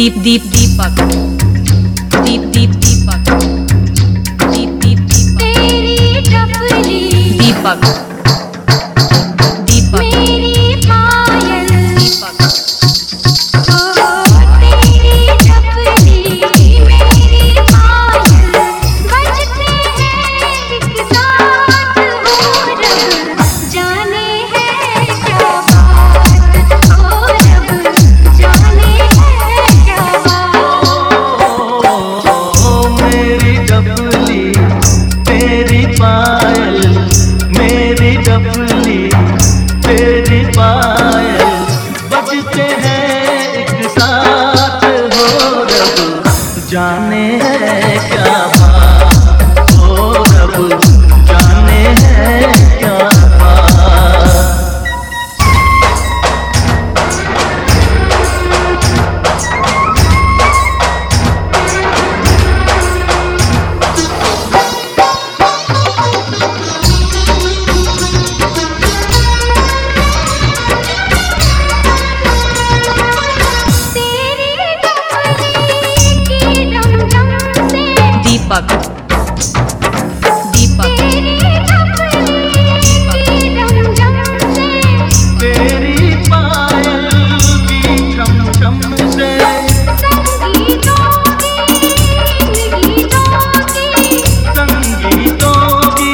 दीपक दीपक तेरी डफली दीपक मेरी पायल दीपक तेरी डफली मेरी पायल बजते हैं एक साथ हो रब जाने है क्या बात हो रब जाने है क्या बात मेरी डफली तेरी पायल मेरी डफली तेरी पायल बजते हैं एक साथ हो रब जाने है क्या बात हो रब जाने है क्या बात। तेरी डफली की डमडम से दीपक तेरी डफली की डमडम से तेरी पायल की छम छम से संगीतों की संगीतों की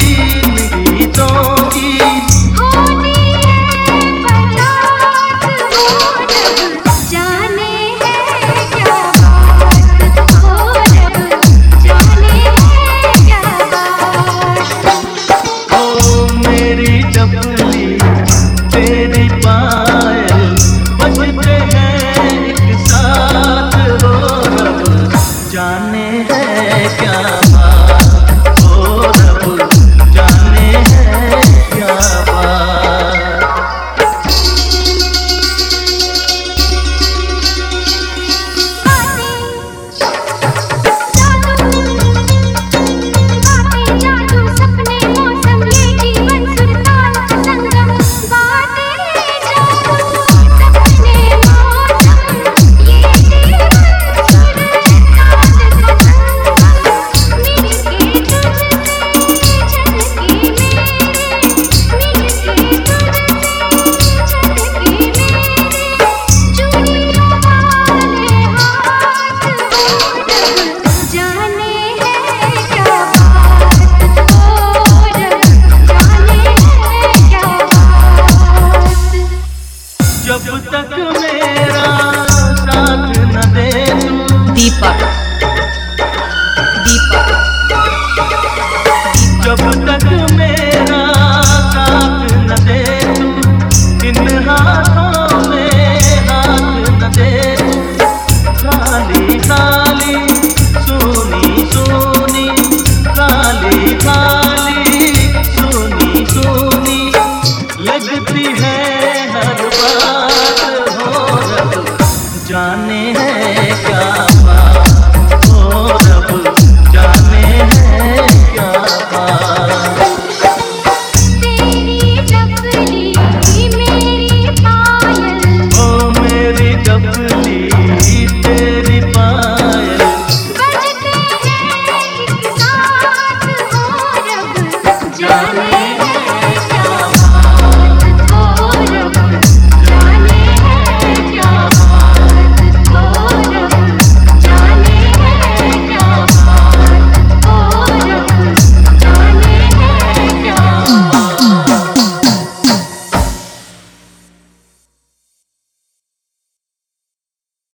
होती है बरात हो रब जाने है क्या बात हो रब जाने है क्या बात। ओ मेरी डफली तेरी पायल बजते हैं एक साथ हो रब जाने है क्या बात हो रब जाने है क्या बात। बातें जादू सपने मौसम ये जीवन सुरताल संगम बातें जादू सपने मौसम ये जीवन सुरताल संगम मिलके तुझसे छलके मेरे मिलके तुझसे छलके मेरे चूड़ियों वाले हाथ हो रब जाने है क्या बात हो रब जाने है क्या बात। जब तक मेरा साथ न दे तू दीपक